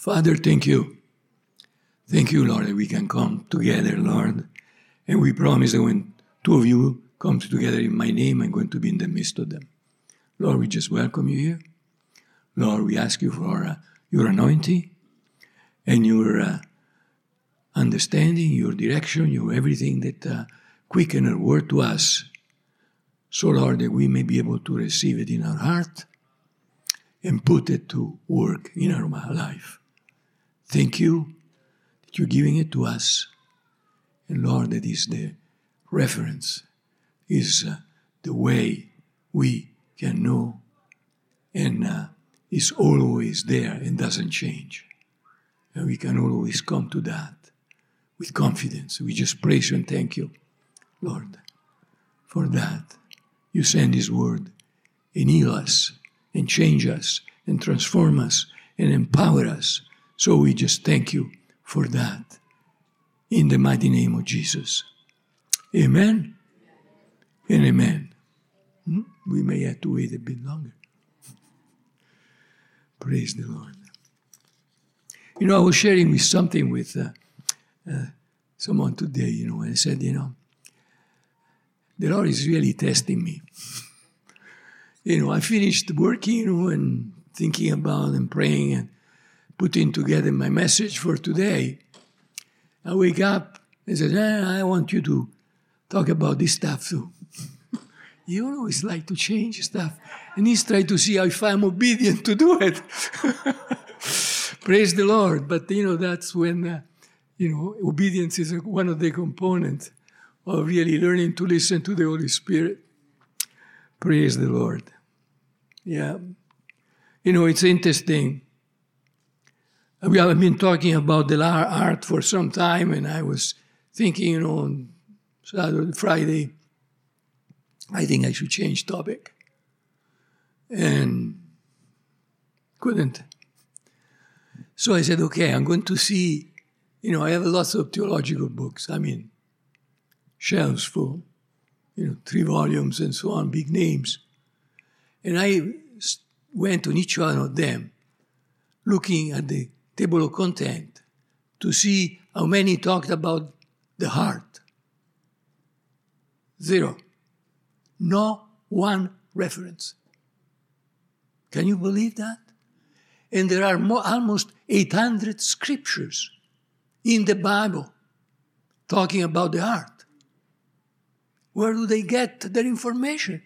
Father, thank you. Thank you, Lord, that we can come together, Lord. And we promise that when two of you come together in my name, I'm going to be in the midst of them. Lord, we just welcome you here. Lord, we ask you for your anointing and your understanding, your direction, your everything that quicken a word to us. So, Lord, that we may be able to receive it in our heart and put it to work in our life. Thank you that you're giving it to us. And, Lord, that is the reference, is the way we can know and is always there and doesn't change. And we can always come to that with confidence. We just praise you and thank you, Lord, for that. You send His word and heal us and change us and transform us and empower us. So we just thank you for that. In the mighty name of Jesus. Amen and amen. We may have to wait a bit longer. Praise the Lord. You know, I was sharing with something with someone today, and I said, the Lord is really testing me. I finished working, and thinking about and praying and putting together my message for today. I wake up and say, I want you to talk about this stuff too. You always like to change stuff. And He's trying to see if I'm obedient to do it. Praise the Lord. But, that's when, obedience is one of the components of really learning to listen to the Holy Spirit. Praise the Lord. Yeah. It's interesting. We have been talking about the art for some time, and I was thinking, on Saturday, Friday, I think I should change topic. And couldn't. So I said, okay, I'm going to see, I have lots of theological books. Shelves full, 3 volumes and so on, big names. And I went on each one of them, looking at the table of content to see how many talked about the heart. 0. No one reference. Can you believe that? And there are almost 800 scriptures in the Bible talking about the heart. Where do they get their information?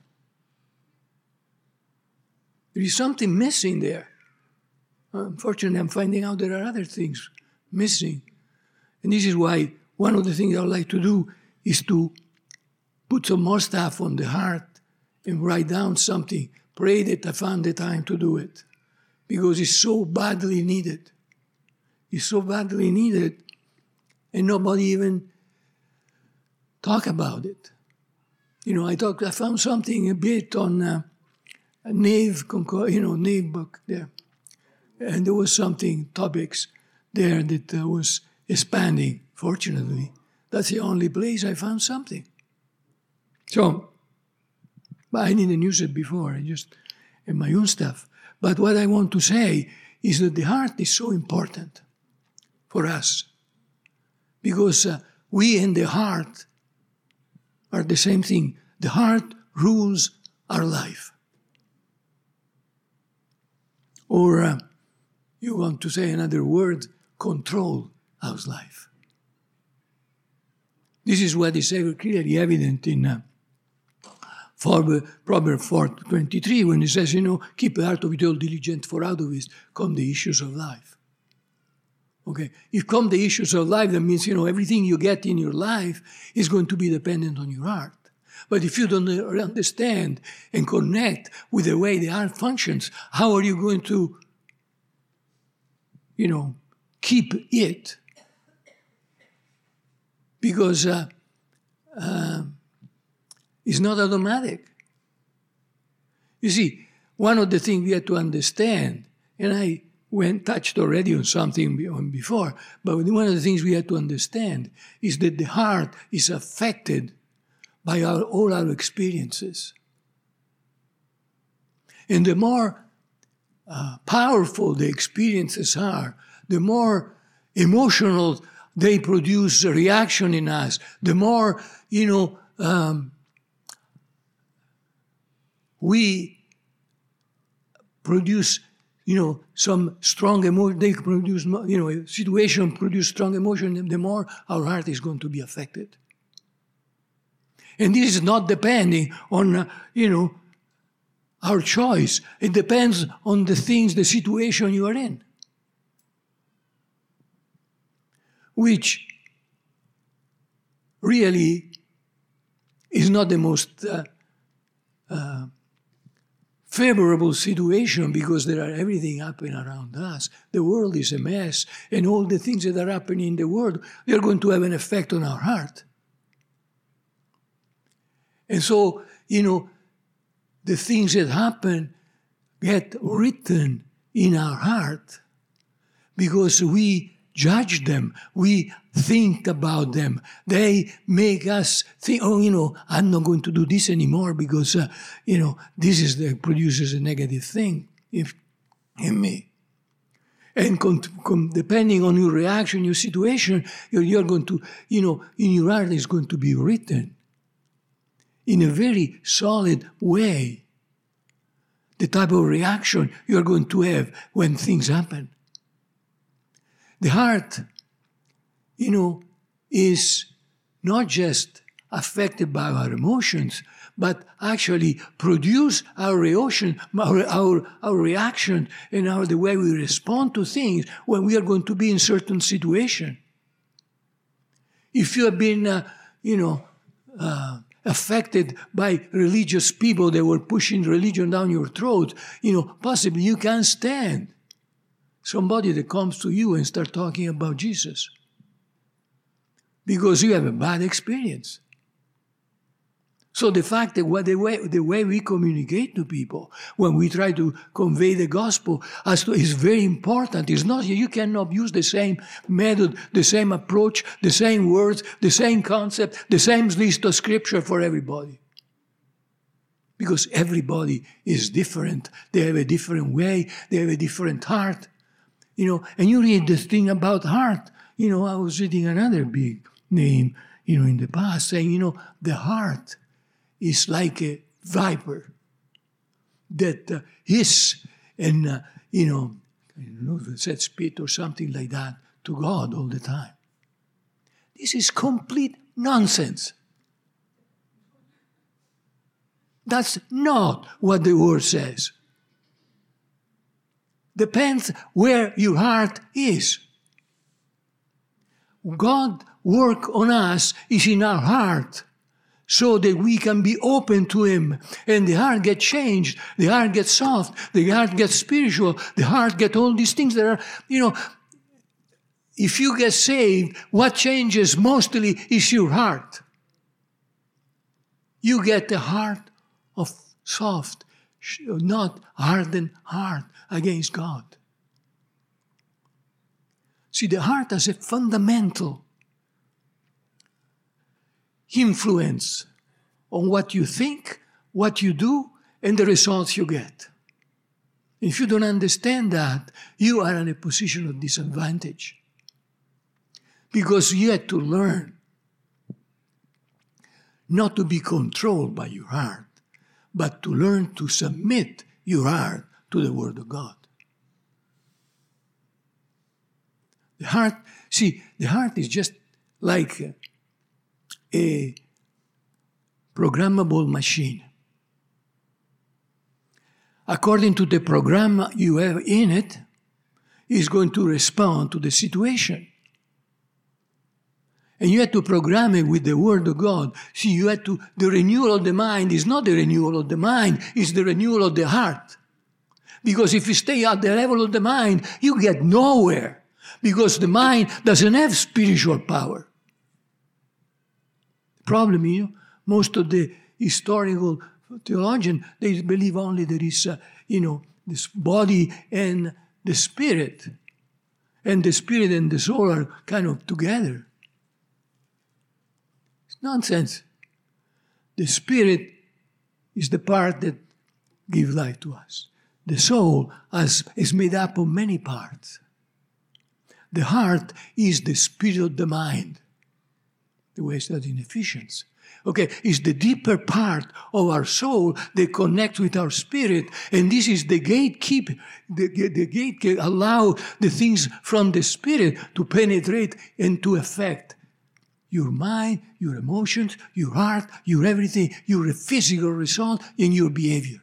There is something missing there. Unfortunately, I'm finding out there are other things missing. And this is why one of the things I would like to do is to put some more stuff on the heart and write down something. Pray that I found the time to do it. Because it's so badly needed. It's so badly needed. And nobody even talk about it. I found something a bit on a Nave book there. And there was topics there that was expanding, fortunately. That's the only place I found something. So, but I didn't use it before, I just in my own stuff. But what I want to say is that the heart is so important for us. Because we and the heart are the same thing. The heart rules our life. Or, you want to say another word, control our life. This is what is very clearly evident in Proverbs 4:23, when it says, keep the heart of it all diligent, for out of it come the issues of life. Okay, if come the issues of life, that means, everything you get in your life is going to be dependent on your heart. But if you don't understand and connect with the way the heart functions, how are you going to, keep it? Because it's not automatic. You see, one of the things we have to understand, and I touched already on something before, but one of the things we have to understand is that the heart is affected by all our experiences. And the more powerful the experiences are, the more emotional they produce a reaction in us, the more, we produce, some strong emotion, they produce, a situation produce strong emotion, the more our heart is going to be affected. And this is not depending on, our choice. It depends on the situation you are in, which really is not the most favorable situation, because there are everything happening around us. The world is a mess, and all the things that are happening in the world, they're going to have an effect on our heart. And so, the things that happen get written in our heart because we judge them, we think about them. They make us think, I'm not going to do this anymore because, this produces a negative thing in me. And depending on your reaction, your situation, you're going to, in your heart is going to be written in a very solid way the type of reaction you're going to have when things happen. The heart, is not just affected by our emotions, but actually produce our reaction, our reaction, and the way we respond to things when we are going to be in certain situation. If you have been, affected by religious people that were pushing religion down your throat, possibly you can't stand somebody that comes to you and start talking about Jesus because you have a bad experience. So the fact that the way we communicate to people when we try to convey the gospel is very important. It's not, you cannot use the same method, the same approach, the same words, the same concept, the same list of scripture for everybody. Because everybody is different. They have a different way. They have a different heart. And you read this thing about heart. I was reading another big name, in the past saying, the heart is like a viper that hiss and, said spit or something like that to God all the time. This is complete nonsense. That's not what the word says. Depends where your heart is. God's work on us is in our heart, so that we can be open to Him. And the heart gets changed. The heart gets soft. The heart gets spiritual. The heart gets all these things that are, if you get saved, what changes mostly is your heart. You get a heart of soft, not hardened heart against God. See, the heart has a fundamental influence on what you think, what you do, and the results you get. If you don't understand that, you are in a position of disadvantage. Because you have to learn not to be controlled by your heart, but to learn to submit your heart to the Word of God. The heart is just like a programmable machine. According to the program you have in it, it's going to respond to the situation. And you have to program it with the Word of God. See, the renewal of the mind is not the renewal of the mind, it's the renewal of the heart. Because if you stay at the level of the mind, you get nowhere. Because the mind doesn't have spiritual power. The problem is, most of the historical theologians, they believe only there is, this body and the spirit. And the spirit and the soul are kind of together. It's nonsense. The spirit is the part that gives life to us. the soul is made up of many parts. The heart is the spirit of the mind, the way it's studied in Ephesians. Okay, it's the deeper part of our soul that connects with our spirit, and this is the gatekeeper. The gate can allow the things from the spirit to penetrate and to affect your mind, your emotions, your heart, your everything, your physical result, and your behavior.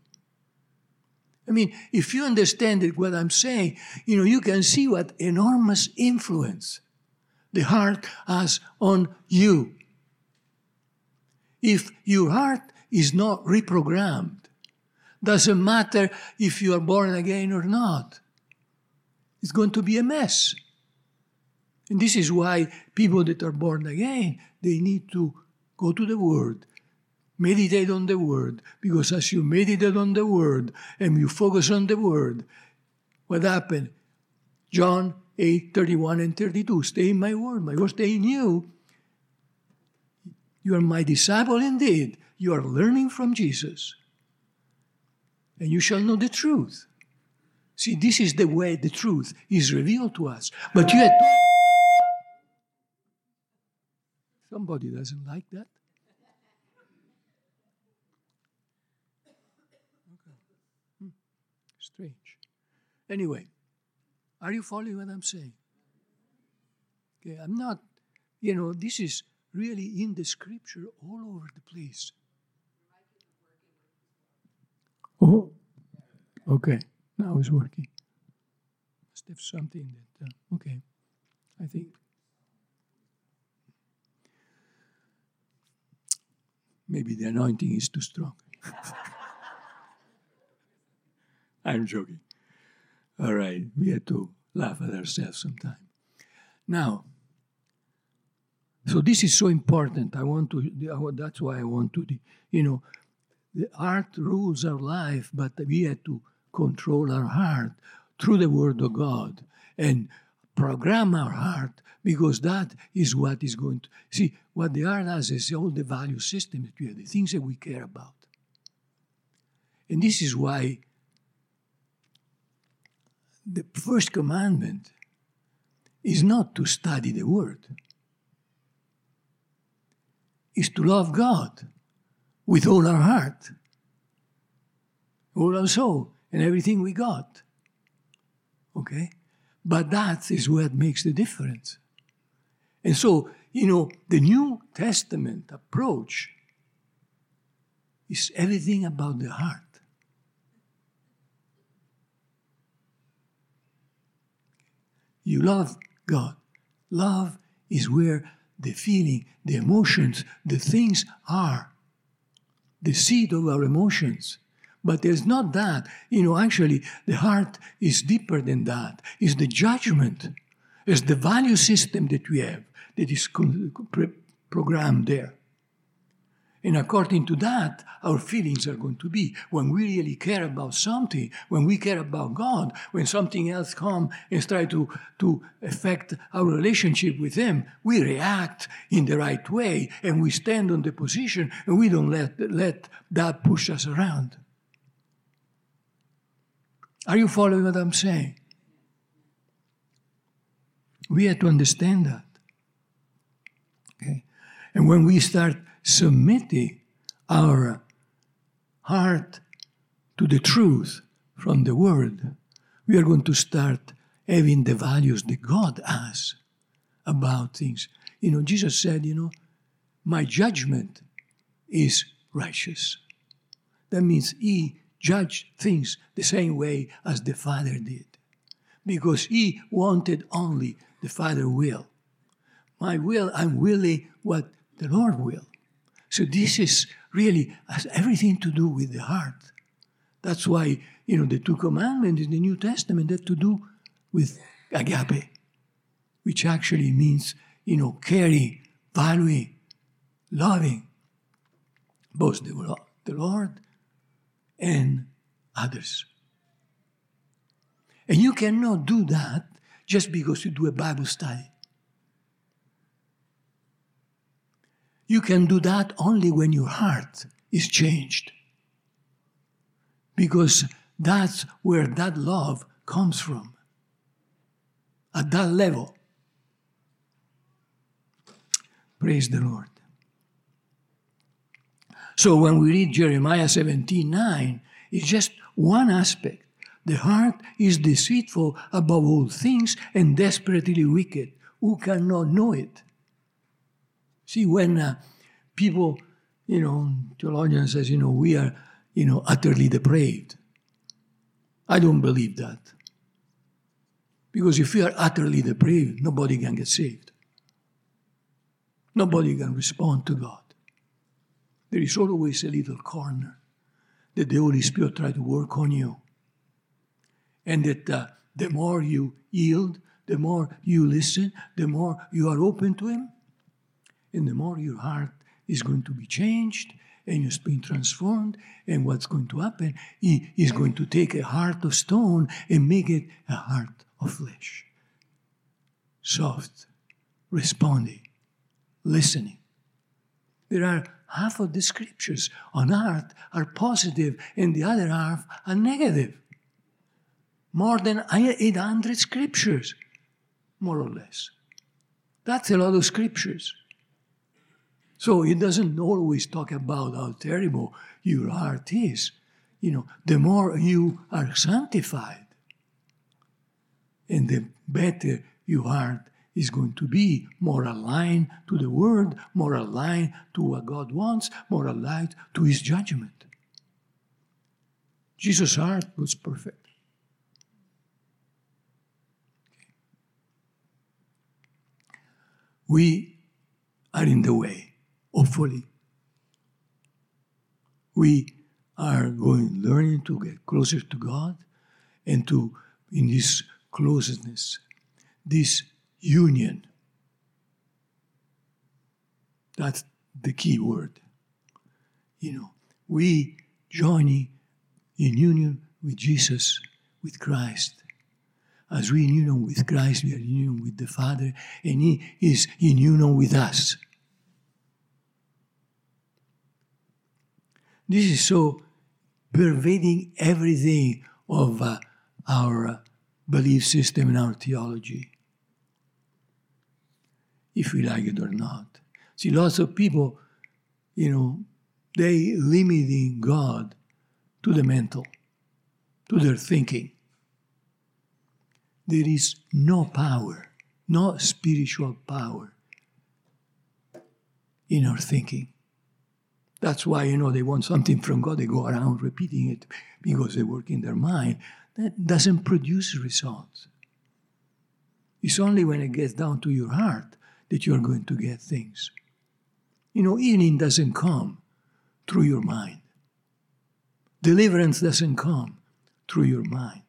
I mean, if you understand what I'm saying, you can see what enormous influence the heart has on you. If your heart is not reprogrammed, doesn't matter if you are born again or not. It's going to be a mess. And this is why people that are born again, they need to go to the Word, meditate on the Word, because as you meditate on the Word and you focus on the Word, what happened? John 8:31 and 32, stay in my Word stay in you. You are my disciple indeed. You are learning from Jesus. And you shall know the truth. See, this is the way the truth is revealed to us. But you had to... Somebody doesn't like that? Okay. Strange. Anyway, are you following what I'm saying? Okay, I'm not, this is really in the scripture all over the place. Oh, okay. Now it's working. Must have something that, okay. I think. Maybe the anointing is too strong. I'm joking. All right, we have to laugh at ourselves sometime. Now, so this is so important. That's why I want to, the heart rules our life, but we have to control our heart through the Word of God and program our heart, because that is what is going to... See, what the heart has is all the value system that we have, the things that we care about. And this is why the first commandment is not to study the Word. Is to love God with all our heart, all our soul, and everything we got. Okay? But that is what makes the difference. And so, the New Testament approach is everything about the heart. You love God. Love is where the feeling, the emotions, the things are. The seed of our emotions. But there's not that. Actually, the heart is deeper than that. It's the judgment. It's the value system that we have that is programmed there. And according to that, our feelings are going to be. When we really care about something, when we care about God, when something else comes and try to affect our relationship with Him, we react in the right way and we stand on the position and we don't let that push us around. Are you following what I'm saying? We have to understand that. Okay? And when we start submitting our heart to the truth from the Word, we are going to start having the values that God has about things. Jesus said, my judgment is righteous. That means He judged things the same way as the Father did, because He wanted only the Father's will. My will, I'm willing what the Lord will. So this is really has everything to do with the heart. That's why, the two commandments in the New Testament have to do with agape, which actually means, caring, valuing, loving both the Lord and others. And you cannot do that just because you do a Bible study. You can do that only when your heart is changed. Because That's where that love comes from. At that level. Praise the Lord. So when we read Jeremiah 17:9, it's just one aspect. The heart is deceitful above all things and desperately wicked. Who cannot know it? See, when people, theologians says, we are, utterly depraved. I don't believe that. Because if we are utterly depraved, nobody can get saved. Nobody can respond to God. There is always a little corner that the Holy Spirit tries to work on you. And that the more you yield, the more you listen, the more you are open to Him, and the more your heart is going to be changed, and you're being transformed, and what's going to happen, He is going to take a heart of stone and make it a heart of flesh. Soft, responding, listening. There are half of the scriptures on heart are positive, and the other half are negative. More than 800 scriptures, more or less. That's a lot of scriptures. So it doesn't always talk about how terrible your heart is. The more you are sanctified, and the better your heart is going to be, more aligned to the Word, more aligned to what God wants, more aligned to His judgment. Jesus' heart was perfect. We are in the way, hopefully. We are learning to get closer to God and to, in this closeness, this union. That's the key word. We joining in union with Jesus, with Christ. As we in union with Christ, we are in union with the Father, and He is in union with us. This is so pervading everything of our belief system and our theology, if we like it or not. See, lots of people, they limiting God to the mental, to their thinking. There is no power, no spiritual power in our thinking. That's why, they want something from God. They go around repeating it because they work in their mind. That doesn't produce results. It's only when it gets down to your heart that you're going to get things. Healing doesn't come through your mind. Deliverance doesn't come through your mind.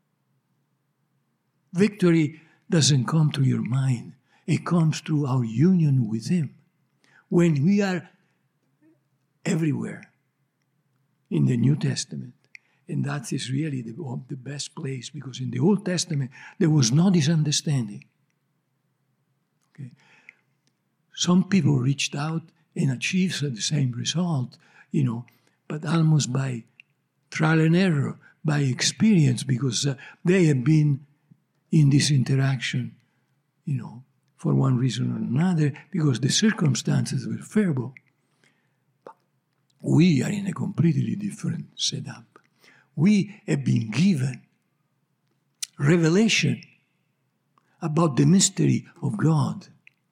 Victory doesn't come through your mind. It comes through our union with Him. When we are everywhere in the New Testament, and that is really the best place, because in the Old Testament there was no this understanding. Okay. Some people reached out and achieved the same result, but almost by trial and error, by experience, because they have been in this interaction, for one reason or another, because the circumstances were favorable. We are in a completely different setup. We have been given revelation about the mystery of God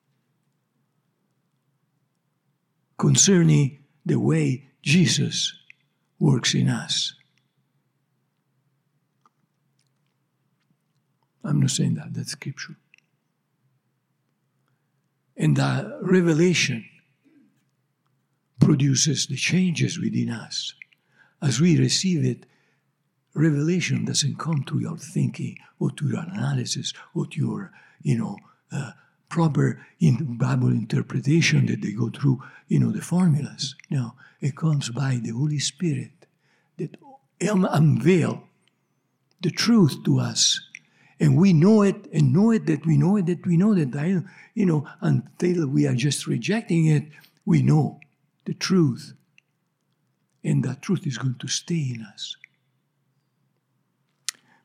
concerning the way Jesus works in us. I'm not saying that, that's scripture. And the revelation produces the changes within us. As we receive it, revelation doesn't come through your thinking or to your analysis or to your, proper Bible interpretation that they go through, the formulas. No, it comes by the Holy Spirit that unveil the truth to us. And we know it, and know it, that we know it, that we know that, until we are just rejecting it, we know the truth. And that truth is going to stay in us.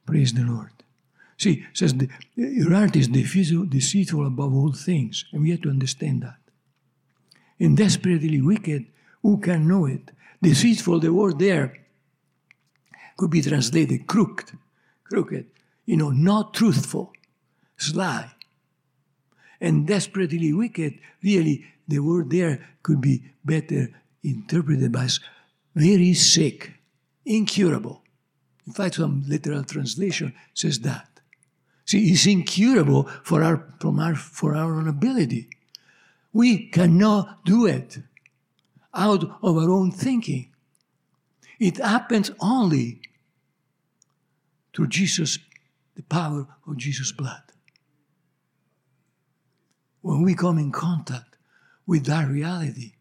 Praise the Lord. See, it says your heart is deceitful above all things, and we have to understand that. And desperately wicked, who can know it? Deceitful, the word there could be translated crooked, not truthful, sly. And desperately wicked, really, the word there could be better interpreted as very sick, incurable. In fact, some literal translation says that. See, it's incurable for our own ability. We cannot do it out of our own thinking. It happens only through Jesus, the power of Jesus' blood. When we come in contact with that reality.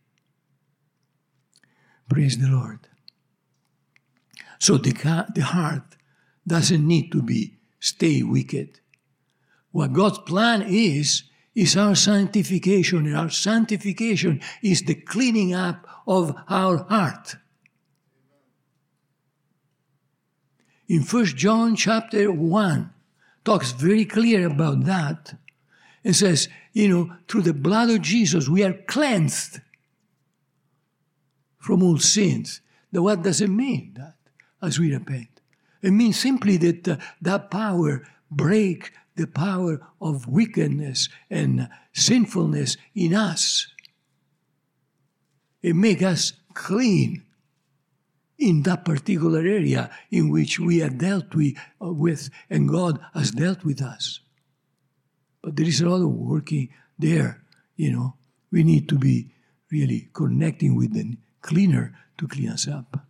Praise the Lord. So the heart doesn't need to stay wicked. What God's plan is our sanctification. And our sanctification is the cleaning up of our heart. In 1 John chapter 1, talks very clear about that. It says, through the blood of Jesus, we are cleansed from all sins. Now, what does it mean, that, as we repent? It means simply that that power break the power of wickedness and sinfulness in us. It makes us clean in that particular area in which we are dealt with, and God has dealt with us. But there is a lot of working there, We need to be really connecting with the cleaner to clean us up.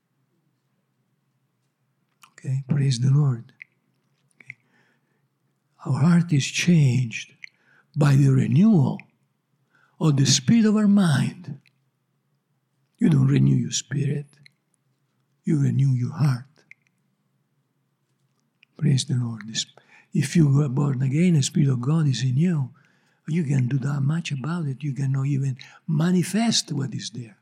Okay, praise the Lord. Okay. Our heart is changed by the renewal of the spirit of our mind. You don't renew your spirit. You renew your heart. Praise the Lord. If you are born again, the Spirit of God is in you. You can do that much about it. You cannot even manifest what is there.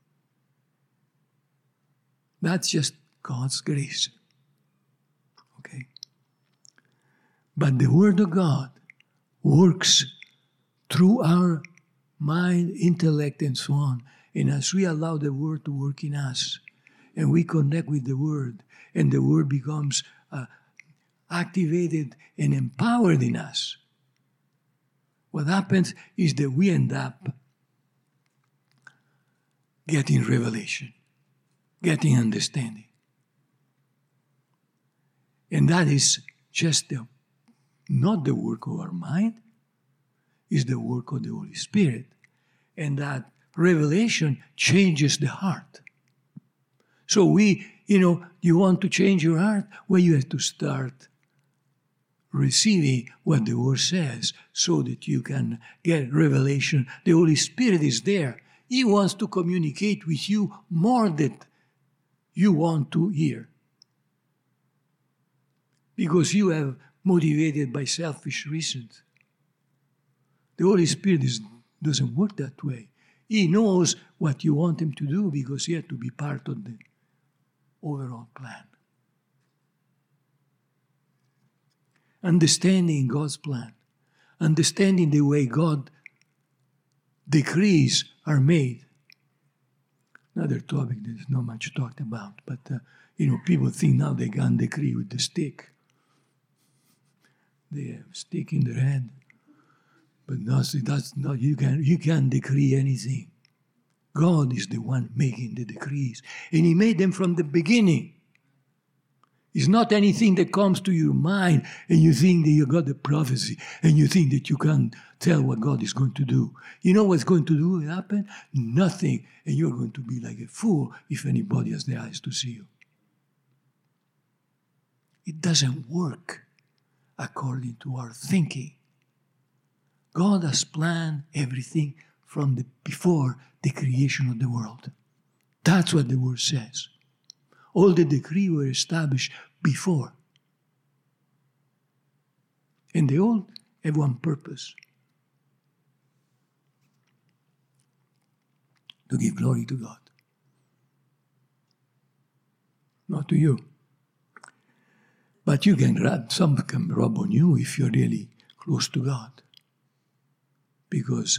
That's just God's grace. Okay? But the Word of God works through our mind, intellect, and so on. And as we allow the Word to work in us, and we connect with the Word, and the Word becomes activated and empowered in us, what happens is that we end up getting revelation, getting understanding. And that is just not the work of our mind, it's the work of the Holy Spirit. And that revelation changes the heart. So you want to change your heart? Well, you have to start receiving what the Word says so that you can get revelation. The Holy Spirit is there. He wants to communicate with you more than you want to hear. Because you are motivated by selfish reasons. The Holy Spirit doesn't work that way. He knows what you want him to do because he has to be part of the overall plan. Understanding God's plan, understanding the way God decrees are made. Another topic that's not much talked about, but people think now they can decree with the stick. They have a stick in their hand, but that's not. You can't decree anything. God is the one making the decrees, and He made them from the beginning. It's not anything that comes to your mind and you think that you got the prophecy and you think that you can tell what God is going to do. You know what's going to happen? Nothing. And you're going to be like a fool if anybody has the eyes to see you. It doesn't work according to our thinking. God has planned everything from before the creation of the world. That's what the Word says. All the decrees were established before. And they all have one purpose. To give glory to God. Not to you. But some can rub on you if you're really close to God. Because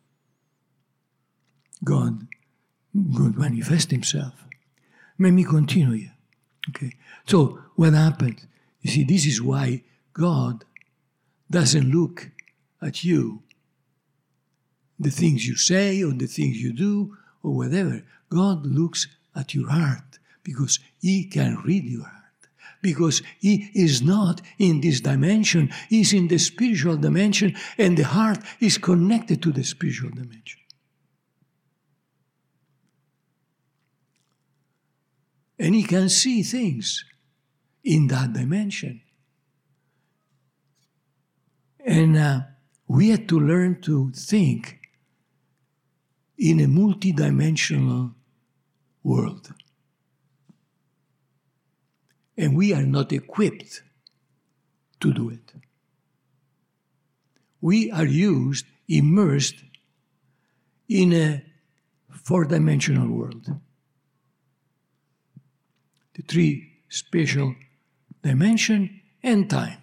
God would manifest himself. Let me continue here. Okay. So what happened? You see, this is why God doesn't look at you, the things you say or the things you do or whatever. God looks at your heart because he can read your heart. Because he is not in this dimension, he's in the spiritual dimension, and the heart is connected to the spiritual dimension. And he can see things in that dimension. And we had to learn to think in a multidimensional world. And we are not equipped to do it. We are immersed in a four-dimensional world. The three spatial dimension and time.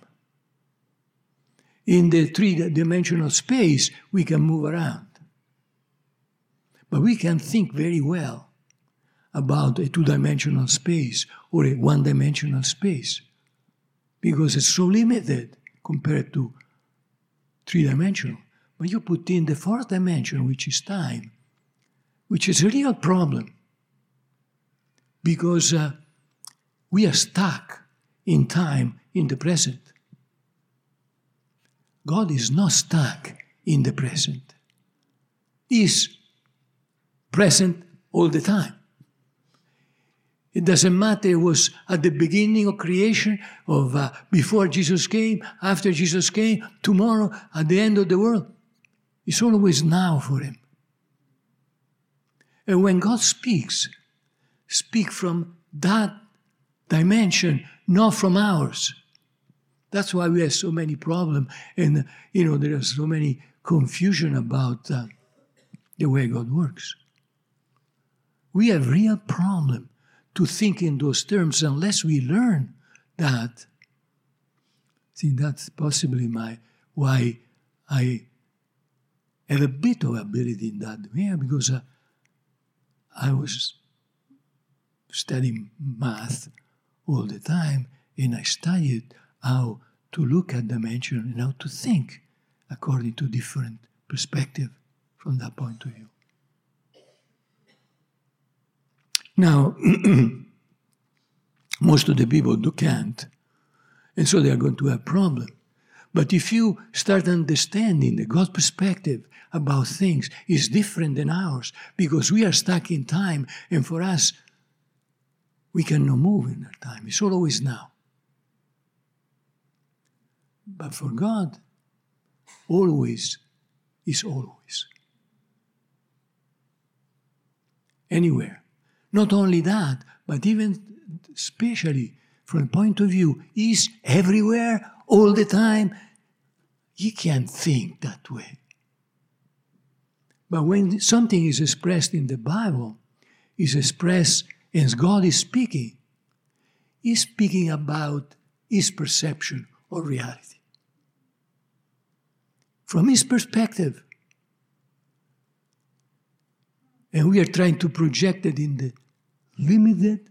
In the three-dimensional space, we can move around. But we can think very well about a two-dimensional space or a one-dimensional space because it's so limited compared to three-dimensional. But you put in the fourth dimension, which is time, which is a real problem because we are stuck in time in the present. God is not stuck in the present. He is present all the time. It doesn't matter it was at the beginning of creation, before Jesus came, after Jesus came, tomorrow, at the end of the world. It's always now for him. And when God speak from that dimension, not from ours. That's why we have so many problems, and there is so many confusion about the way God works. We have real problem to think in those terms unless we learn that. See, that's possibly why I have a bit of ability in that area, because I was studying math all the time, and I studied how to look at dimension and how to think according to different perspective from that point of view. Now, most of the people can't, and so they are going to have problem. But if you start understanding that God's perspective about things is different than ours, because we are stuck in time, and for us, we cannot move in that time. It's always now. But for God, always is always. Anywhere. Not only that, but even especially from the point of view, He's everywhere, all the time. You can't think that way. But when something is expressed in the Bible, is expressed as God is speaking, He's speaking about His perception or reality. From His perspective. And we are trying to project it in the limited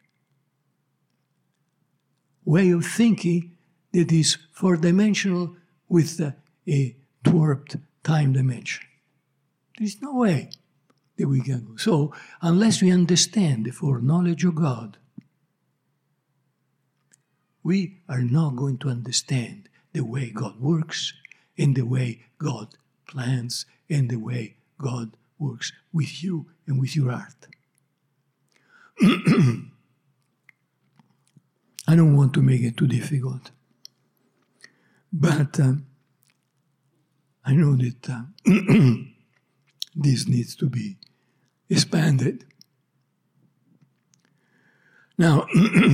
way of thinking that is four-dimensional with a warped time dimension. There is no way that we can go. So, unless we understand the foreknowledge of God, we are not going to understand the way God works, and the way God plans, and the way God works with you and with your heart. I don't want to make it too difficult, but I know that this needs to be expanded. Now,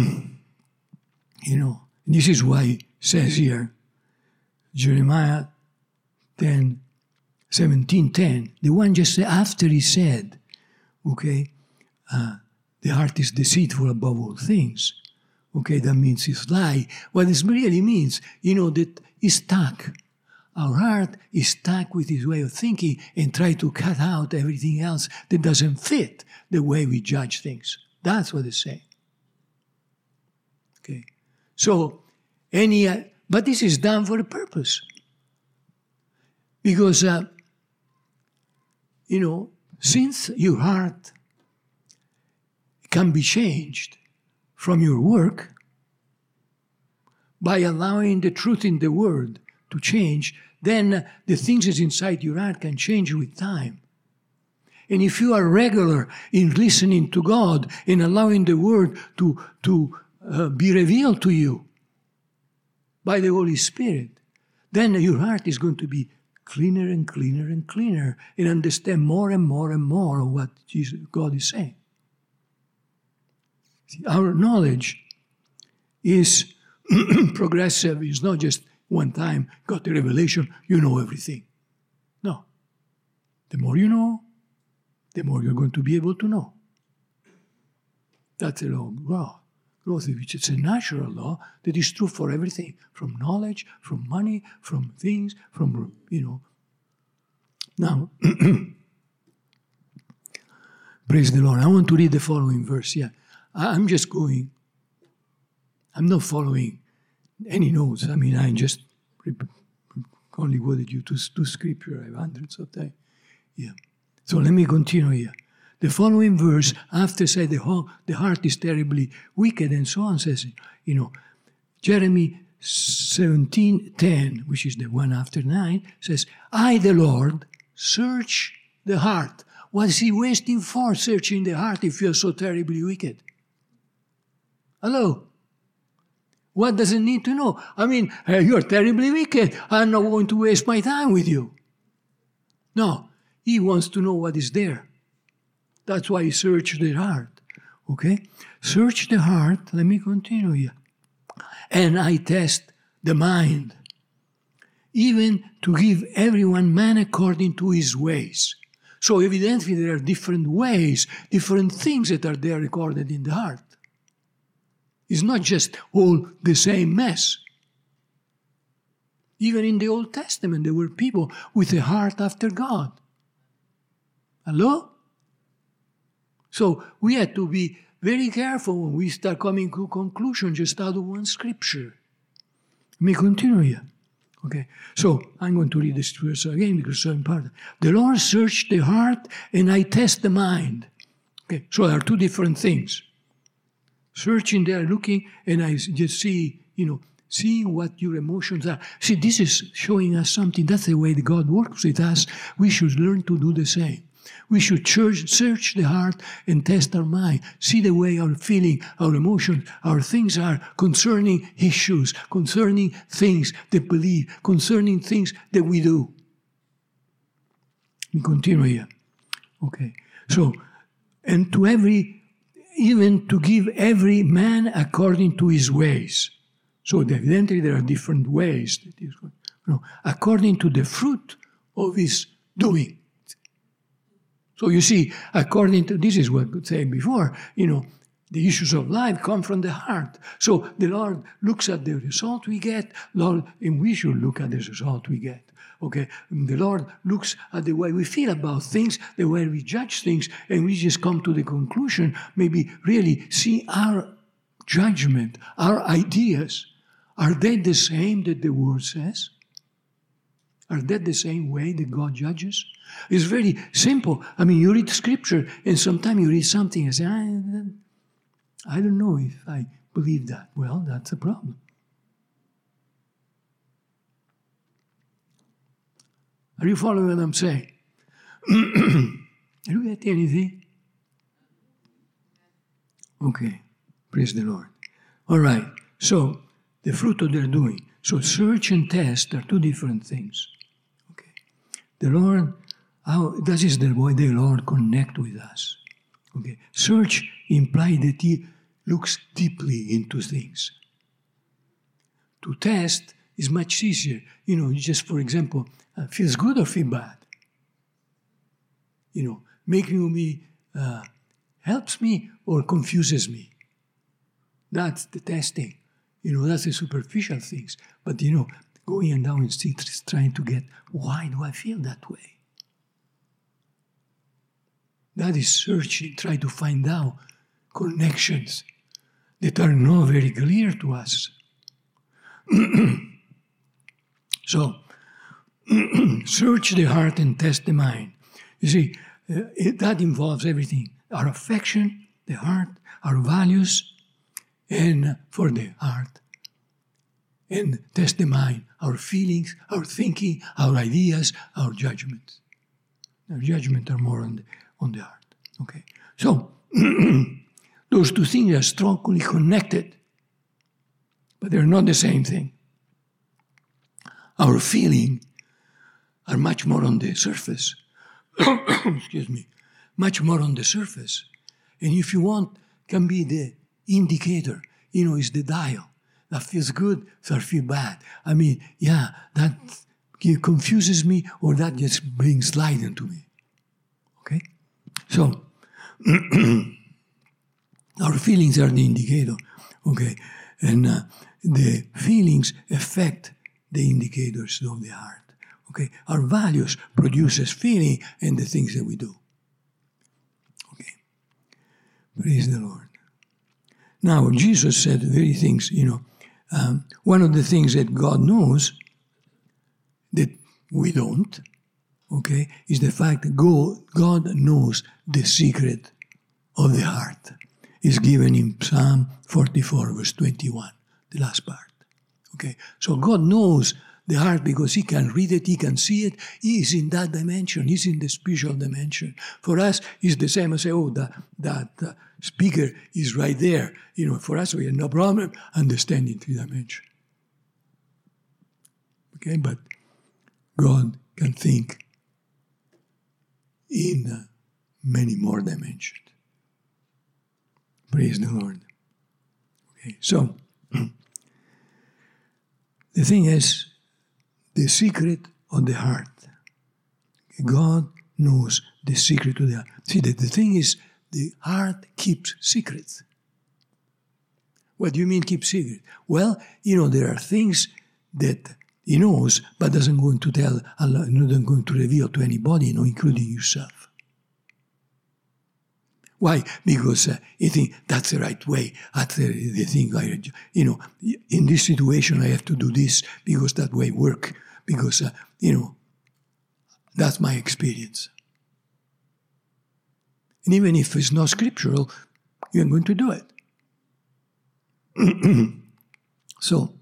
this is why it says here, Jeremiah 17:10, the one just after he said, the heart is deceitful above all things. Okay, that means it's lie. What this really means, that it's stuck. Our heart is stuck with his way of thinking and try to cut out everything else that doesn't fit the way we judge things. That's what it's saying. Okay, so but this is done for a purpose. Because, since your heart can be changed from your work by allowing the truth in the Word to change, then the things that's inside your heart can change with time. And if you are regular in listening to God and allowing the Word to be revealed to you by the Holy Spirit, then your heart is going to be cleaner and cleaner and cleaner and understand more and more and more of what God is saying. See, our knowledge is progressive. It's not just one time, got the revelation, you know everything. No. The more you know, the more you're going to be able to know. That's a law of God. Growth, which is a natural law that is true for everything, from knowledge, from money, from things, from, Now, praise the Lord. I want to read the following verse. Yeah, I'm just going. I'm not following any notes. I mean, I just only quoted you to Scripture. I have hundreds of times. Yeah. So let me continue here. The following verse, after said the heart is terribly wicked and so on, says, Jeremiah 17:10, which is the one after 9, says, I, the Lord, search the heart. What is he wasting for, searching the heart, if you're so terribly wicked? Hello? What does it need to know? I mean, you're terribly wicked. I'm not going to waste my time with you. No, he wants to know what is there. That's why he searched the heart. Okay? Search the heart. Let me continue here. And I test the mind, even to give everyone man according to his ways. So evidently there are different ways, different things that are there recorded in the heart. It's not just all the same mess. Even in the Old Testament, there were people with a heart after God. Hello? So we have to be very careful when we start coming to conclusion just out of one scripture. Let me continue here. Okay, so I'm going to read this verse again because it's so important. The Lord searched the heart and I test the mind. Okay, so there are two different things. Searching there, looking, and I just see, seeing what your emotions are. See, this is showing us something. That's the way that God works with us. We should learn to do the same. We should search the heart and test our mind. See the way our feeling, our emotions, our things are concerning issues, concerning things that believe, concerning things that we do. We continue here. Okay. So, and even to give every man according to his ways. So evidently there are different ways. According to the fruit of his doing. So you see, according to, this is what I was saying before, the issues of life come from the heart. So the Lord looks at the result we get, Lord, and we should look at the result we get. Okay, and the Lord looks at the way we feel about things, the way we judge things, and we just come to the conclusion, maybe really see our judgment, our ideas. Are they the same that the Word says? Are they the same way that God judges? It's very simple. I mean, you read Scripture, and sometimes you read something and say, I don't know if I believe that. Well, that's a problem. Are you following what I'm saying? Are you getting anything? Okay. Praise the Lord. All right. So, the fruit of their doing. So, search and test are two different things. Okay. The Lord, that is the way the Lord connects with us. Okay. Search implies that He looks deeply into things. To test is much easier. You just, for example, feels good or feel bad. Making me, helps me or confuses me. That's the testing. That's the superficial things. But, going down and trying to get, why do I feel that way? That is searching, try to find out connections that are not very clear to us. So, search the heart and test the mind. You see, that involves everything. Our affection, the heart, our values, and for the heart. And test the mind, our feelings, our thinking, our ideas, our judgments. Our judgments are more on the heart. Okay? So, those two things are strongly connected, but they're not the same thing. Our feelings are much more on the surface. Excuse me. Much more on the surface. And if you want, can be the indicator. Is the dial. That feels good, or feel bad. That confuses me, or that just brings light into me. Okay? So, our feelings are the indicator. Okay? And the feelings affect the indicators of the heart. Okay? Our values produces feeling and the things that we do. Okay? Praise the Lord. Now, Jesus said the very things, one of the things that God knows that we don't, okay, is the fact that God knows the secret of the heart. It's given in Psalm 44, verse 21, the last part. Okay, so God knows the heart because He can read it, He can see it. He is in that dimension. He's in the spiritual dimension. For us, it's the same as say, that speaker is right there. For us, we have no problem understanding 3 dimensions. Okay, but God can think in many more dimensions. Praise the Lord. Okay, so the thing is, the secret of the heart. God knows the secret of the heart. See, the thing is, the heart keeps secrets. What do you mean keep secret? Well, there are things that He knows, but doesn't going to tell, not going to reveal to anybody, including yourself. Why? Because He thinks that's the right way. That's the thing. In this situation, I have to do this because that way work. Because, that's my experience. And even if it's not scriptural, you're going to do it. So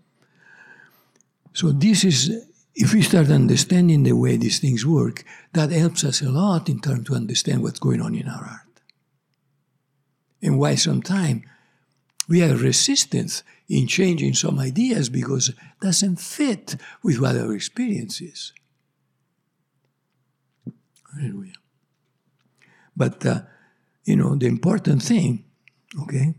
this is, if we start understanding the way these things work, that helps us a lot in terms to understand what's going on in our heart. And why sometimes we have resistance in changing some ideas because it doesn't fit with what our experience is. Hallelujah. But, the important thing, okay,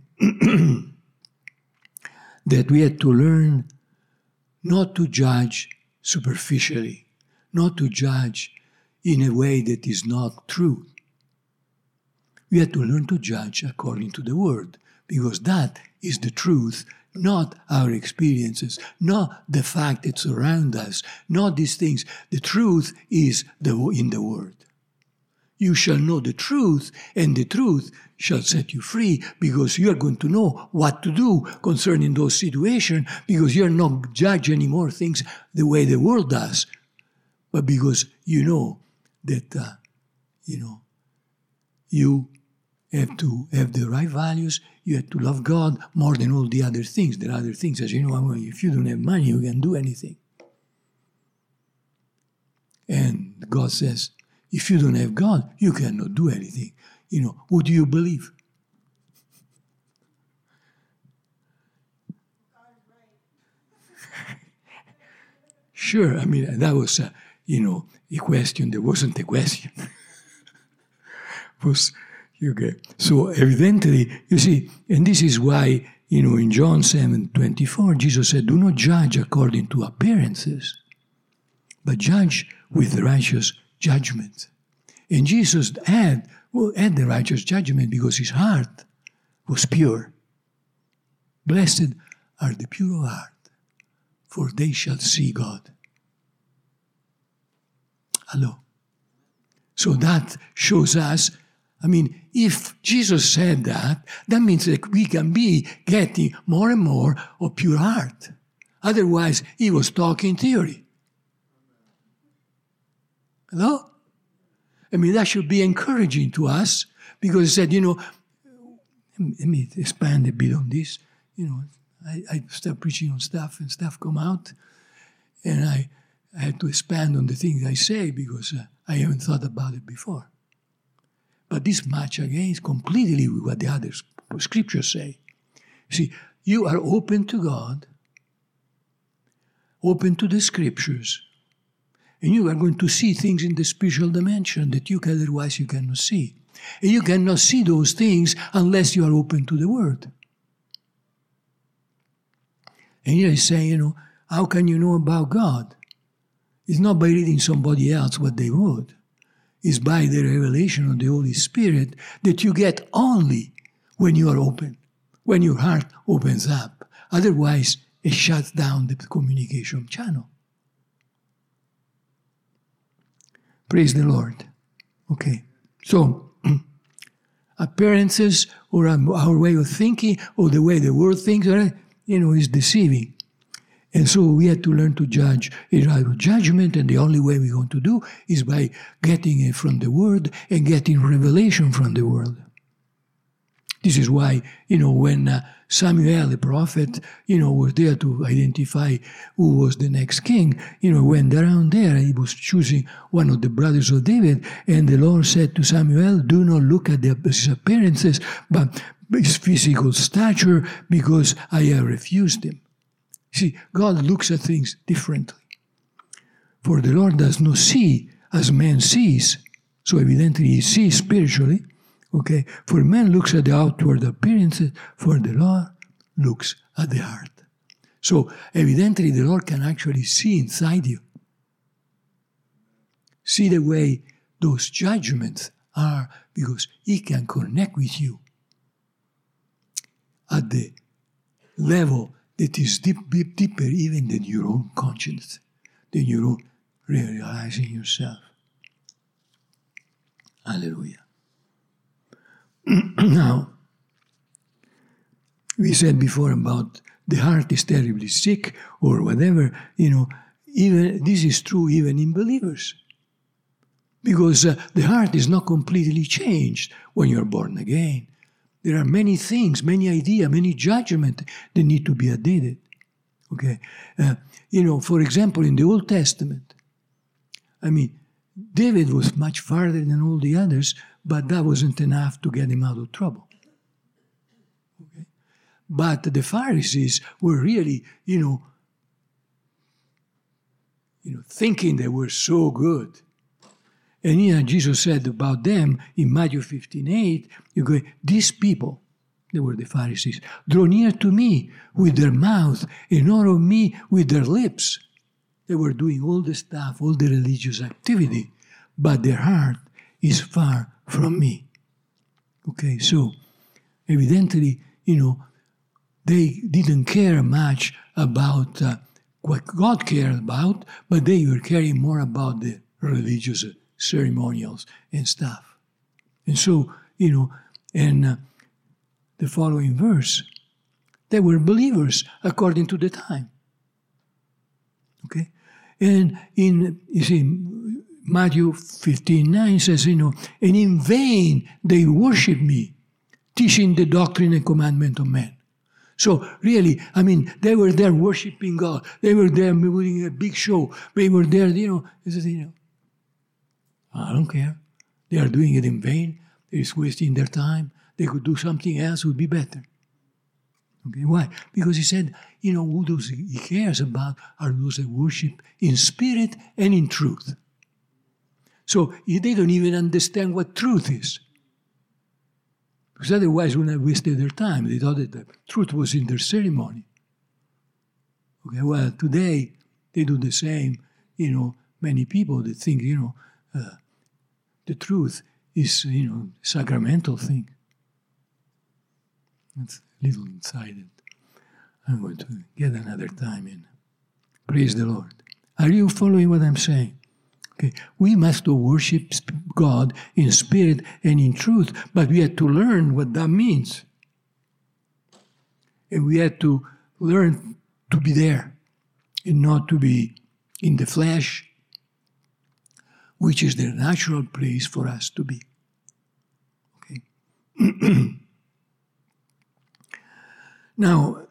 that we had to learn not to judge superficially, not to judge in a way that is not true. We had to learn to judge according to the Word, because that is the truth, not our experiences, not the fact that surround us, not these things. The truth is in the Word. You shall know the truth, and the truth shall set you free, because you are going to know what to do concerning those situations, because you are not judging anymore things the way the world does, but because you know that, you have to have the right values. You have to love God more than all the other things. There are other things, as you know, if you don't have money, you can do anything. And God says, if you don't have God, you cannot do anything. Who do you believe? Sure, that was, a question. There wasn't a question. Okay. So evidently, you see, and this is why, in John 7:24, Jesus said, do not judge according to appearances, but judge with righteous judgment. And Jesus had the righteous judgment because his heart was pure. Blessed are the pure of heart, for they shall see God. Hello. So that shows us, if Jesus said that, that means that we can be getting more and more of pure heart. Otherwise, he was talking theory. Hello? That should be encouraging to us, because he said, let me expand a bit on this. I start preaching on stuff and stuff come out, and I had to expand on the things I say because I haven't thought about it before. But this match again is completely with what the other scriptures say. See, you are open to God, open to the scriptures, and you are going to see things in the spiritual dimension that otherwise you cannot see. And you cannot see those things unless you are open to the Word. And here he's saying, how can you know about God? It's not by reading somebody else what they wrote. It's by the revelation of the Holy Spirit that you get only when you are open, when your heart opens up. Otherwise, it shuts down the communication channel. Praise the Lord. Okay, so appearances or our way of thinking or the way the world thinks, is deceiving. And so we have to learn to judge a right of judgment, and the only way we're going to do is by getting it from the Word and getting revelation from the Word. This is why, when Samuel, the prophet, was there to identify who was the next king, went around there, he was choosing one of the brothers of David, and the Lord said to Samuel, do not look at his appearances, but his physical stature, because I have refused him. See, God looks at things differently. For the Lord does not see as man sees. So evidently he sees spiritually. Okay? For man looks at the outward appearances, for the Lord looks at the heart. So evidently the Lord can actually see inside you. See the way those judgments are, because he can connect with you at the level that is deeper even than your own conscience, than your own realizing yourself. Hallelujah. Now, we said before about the heart is terribly sick or whatever, even this is true even in believers. Because the heart is not completely changed when you're born again. There are many things, many ideas, many judgments that need to be updated. Okay? For example, in the Old Testament, David was much farther than all the others, but that wasn't enough to get him out of trouble. Okay? But the Pharisees were really, thinking they were so good. And here Jesus said about them in Matthew 15:8, these people, they were the Pharisees, draw near to me with their mouth and honor me with their lips. They were doing all the stuff, all the religious activity, but their heart is far from me. Okay, so evidently, they didn't care much about what God cared about, but they were caring more about the religious ceremonials and stuff. And so, and the following verse, they were believers according to the time. Okay? And Matthew 15:9 says, and in vain they worship me, teaching the doctrine and commandment of men. So really, they were there worshiping God. They were there doing a big show. They were there, I don't care. They are doing it in vain. They're wasting their time. They could do something else, would be better. Okay, why? Because he said, who those he cares about are those that worship in spirit and in truth. So they don't even understand what truth is. Because otherwise, when I wasted their time, they thought that the truth was in their ceremony. Okay, well, today, they do the same. Many people that think, the truth is, sacramental thing. That's a little inside it. I'm going to get another time in. Praise the Lord. Are you following what I'm saying? Okay. We must worship God in spirit and in truth, but we have to learn what that means. And we have to learn to be there and not to be in the flesh, which is the natural place for us to be. Okay. Now,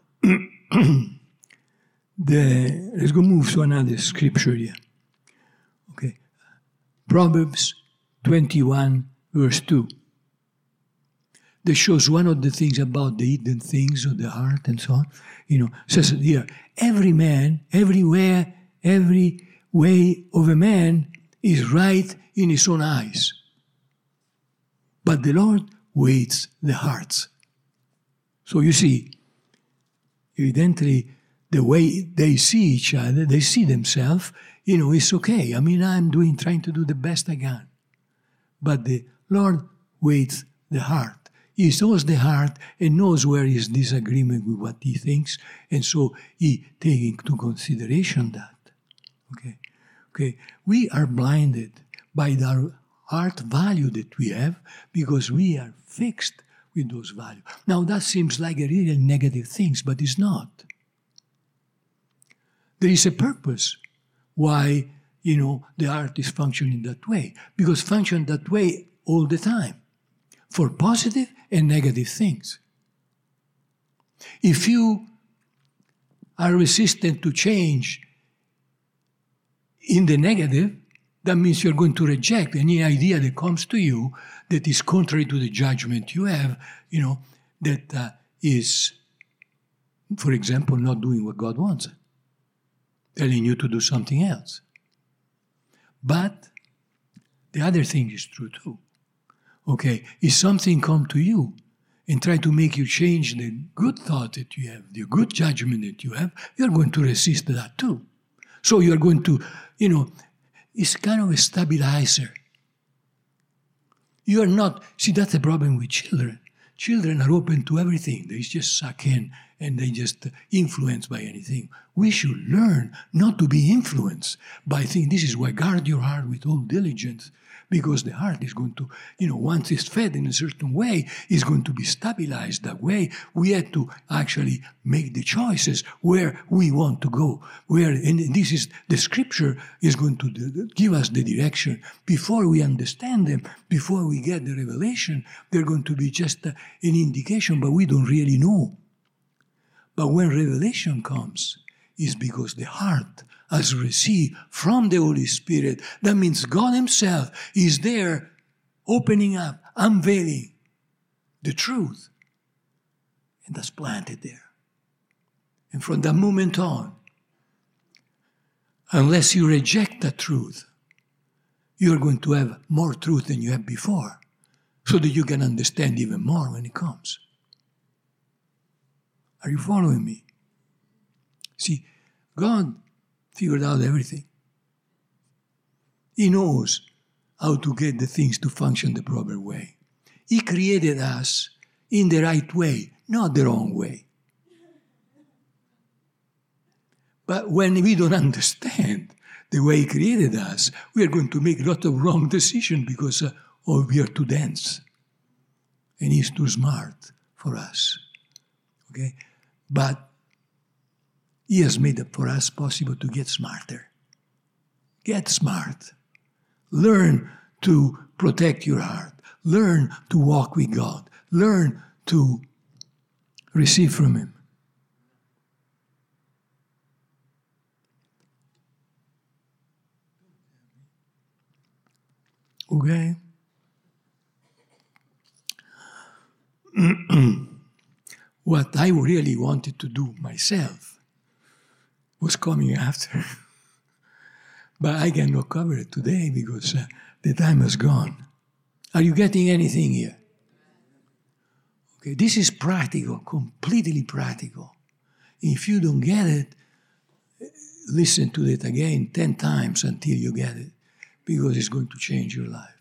let's go move to another scripture here. Okay. Proverbs 21, verse 2. That shows one of the things about the hidden things of the heart and so on. Says here, every man, everywhere, every way of a man is right in his own eyes. But the Lord weighs the hearts. So you see, evidently, the way they see each other, they see themselves, it's okay. I mean, I'm trying to do the best I can. But the Lord weighs the heart. He knows the heart and knows where is disagreement with what he thinks, and so he takes into consideration that. Okay. We are blinded by the heart value that we have because we are fixed with those values. Now that seems like a really negative thing, but it's not. There is a purpose why, the heart is functioning that way. Because function that way all the time. For positive and negative things. If you are resistant to change in the negative, that means you're going to reject any idea that comes to you that is contrary to the judgment you have, that is, for example, not doing what God wants, telling you to do something else. But the other thing is true too. Okay, if something come to you and try to make you change the good thought that you have, the good judgment that you have, you're going to resist that too. So you're going to, it's kind of a stabilizer. You are not, see, that's the problem with children. Children are open to everything. They just suck in and they just influenced by anything. We should learn not to be influenced by things. This is why guard your heart with all diligence. Because the heart is going to, once it's fed in a certain way, is going to be stabilized that way. We have to actually make the choices where we want to go. And this is, the scripture is going to give us the direction. Before we understand them, before we get the revelation, they're going to be just an indication, but we don't really know. But when revelation comes, it's because the heart has received from the Holy Spirit. That means God Himself is there opening up, unveiling the truth. And that's planted there. And from that moment on, unless you reject that truth, you're going to have more truth than you had before, so that you can understand even more when it comes. Are you following me? See, God figured out everything. He knows how to get the things to function the proper way. He created us in the right way, not the wrong way. But when we don't understand the way He created us, we are going to make a lot of wrong decisions because we are too dense. And He's too smart for us. Okay? But He has made it for us possible to get smarter. Get smart. Learn to protect your heart. Learn to walk with God. Learn to receive from Him. Okay? What I really wanted to do myself was coming after. But I cannot cover it today because the time has gone. Are you getting anything here? Okay, this is practical, completely practical. If you don't get it, listen to it again 10 times until you get it, because it's going to change your life.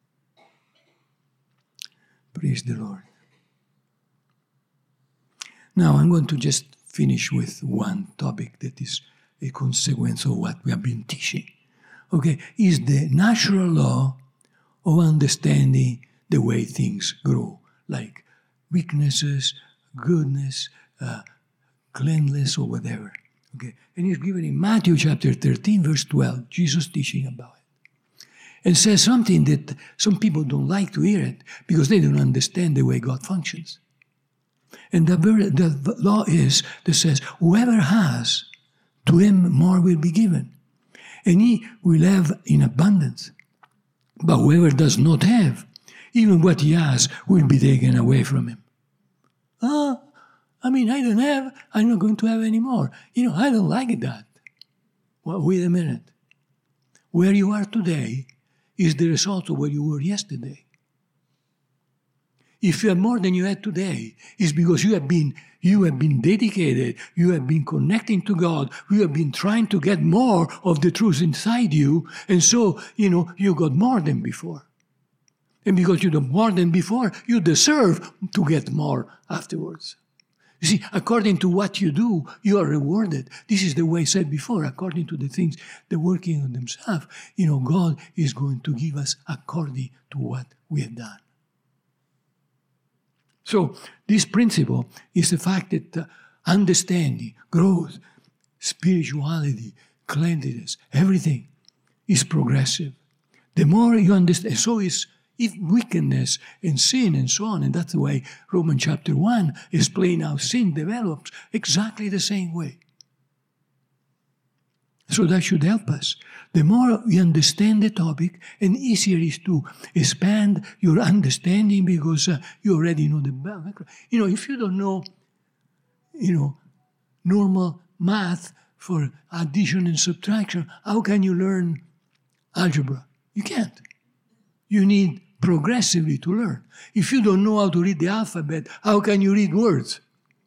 Praise the Lord. Now I'm going to just finish with one topic that is a consequence of what we have been teaching. Okay, is the natural law of understanding the way things grow, like weaknesses, goodness, cleanliness, or whatever. Okay, and it's given in Matthew chapter 13, verse 12, Jesus teaching about it. And says something that some people don't like to hear it because they don't understand the way God functions. And the law is that says, whoever has, to him more will be given, and he will have in abundance. But whoever does not have, even what he has will be taken away from him. I don't have, I'm not going to have any more. I don't like that. Well, wait a minute. Where you are today is the result of where you were yesterday. If you have more than you had today, it's because you have been dedicated, you have been connecting to God, you have been trying to get more of the truth inside you, and so, you got more than before. And because you got more than before, you deserve to get more afterwards. You see, according to what you do, you are rewarded. This is the way I said before, according to the things they're working on themselves. God is going to give us according to what we have done. So this principle is the fact that understanding, growth, spirituality, cleanliness, everything is progressive. The more you understand, so is if wickedness and sin and so on, and that's the way Romans chapter 1 explains how sin develops exactly the same way. So that should help us. The more you understand the topic, and easier it is to expand your understanding because you already know the background. If you don't know, normal math for addition and subtraction, how can you learn algebra? You can't. You need progressively to learn. If you don't know how to read the alphabet, how can you read words?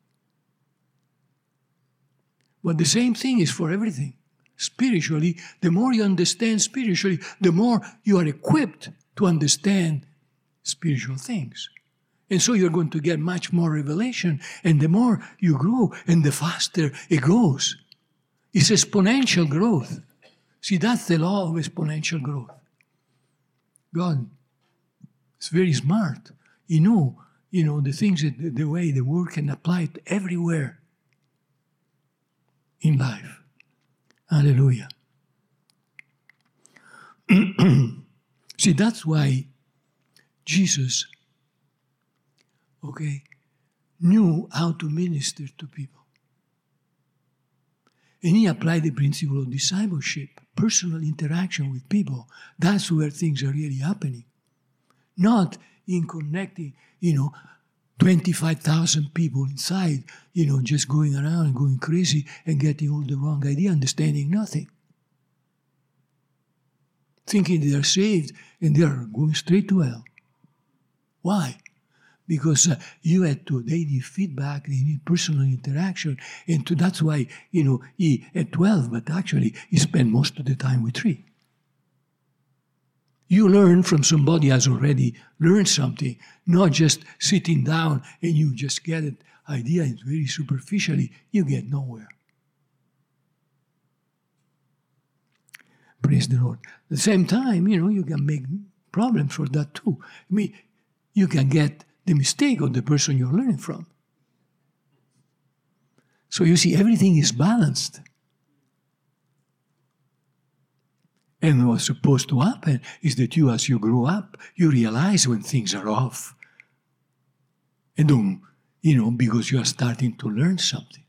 But the same thing is for everything. Spiritually, the more you understand spiritually, the more you are equipped to understand spiritual things. And so you're going to get much more revelation, and the more you grow, and the faster it goes. It's exponential growth. See, that's the law of exponential growth. God is very smart. He knows, the things, the way the word can apply it everywhere in life. Hallelujah. See, that's why Jesus, knew how to minister to people. And he applied the principle of discipleship, personal interaction with people. That's where things are really happening. Not in connecting, 25,000 people inside, just going around and going crazy and getting all the wrong idea, understanding nothing. Thinking they are saved and they are going straight to hell. Why? Because they need feedback, they need personal interaction, and that's why, he had 12, but actually he spent most of the time with 3. You learn from somebody who has already learned something, not just sitting down and you just get an idea and very superficially, you get nowhere. Praise the Lord. At the same time, you can make problems for that too. You can get the mistake of the person you're learning from. So you see, everything is balanced. And what's supposed to happen is that as you grow up, you realize when things are off. And don't, because you are starting to learn something.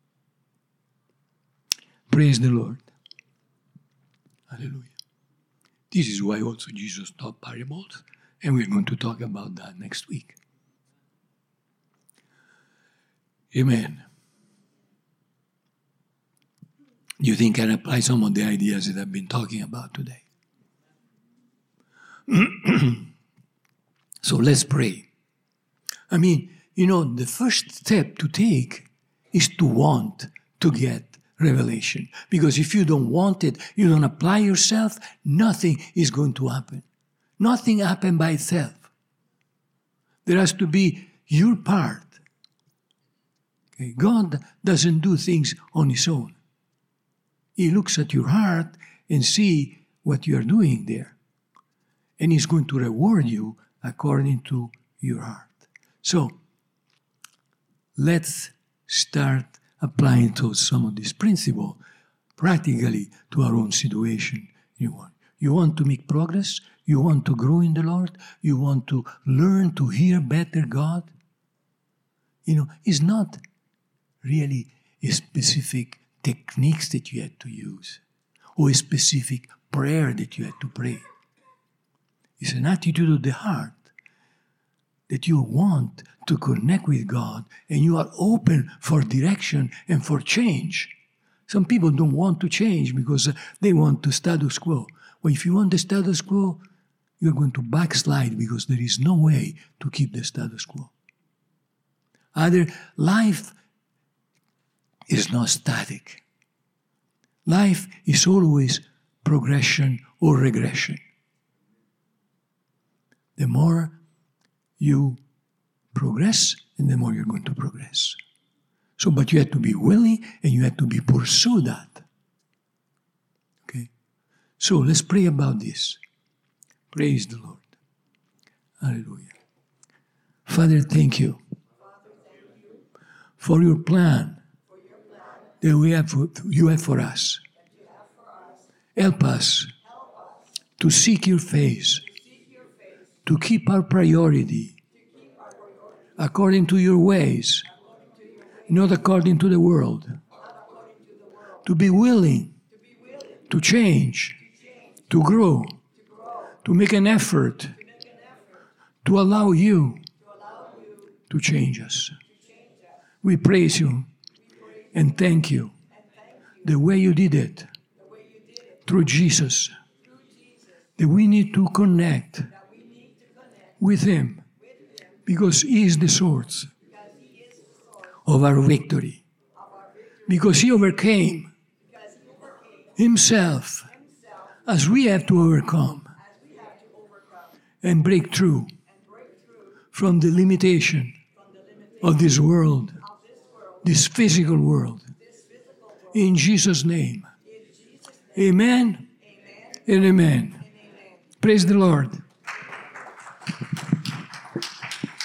Praise the Lord. Hallelujah. This is why also Jesus taught parables, and we're going to talk about that next week. Amen. You think I can apply some of the ideas that I've been talking about today? So let's pray. The first step to take is to want to get revelation. Because if you don't want it, you don't apply yourself, nothing is going to happen. Nothing happens by itself. There has to be your part Okay? God doesn't do things on his own. He looks at your heart and see what you are doing there. And he's going to reward you according to your heart. So, let's start applying some of this principle practically to our own situation. You want to make progress? You want to grow in the Lord? You want to learn to hear better God? It's not really a specific techniques that you had to use or a specific prayer that you had to pray. It's an attitude of the heart that you want to connect with God and you are open for direction and for change. Some people don't want to change because they want the status quo. Well, if you want the status quo, you're going to backslide because there is no way to keep the status quo. Either life is not static. Life is always progression or regression. The more you progress, and the more you're going to progress. So, but you have to be willing and you have to be pursue that. Okay? So let's pray about this. Praise the Lord. Hallelujah. Father, thank you for your plan that you have for us. Help us to seek your face, to keep our priority according to your ways, not according to the world. To be willing to change, to grow, to make an effort, to allow you to change us. We praise you and thank you the way you did it through Jesus, that we need to connect with him because he is the source of our victory, because he overcame himself as we have to overcome and break through from the limitation of this world, this physical world. In Jesus' name. Amen and amen. Praise the Lord.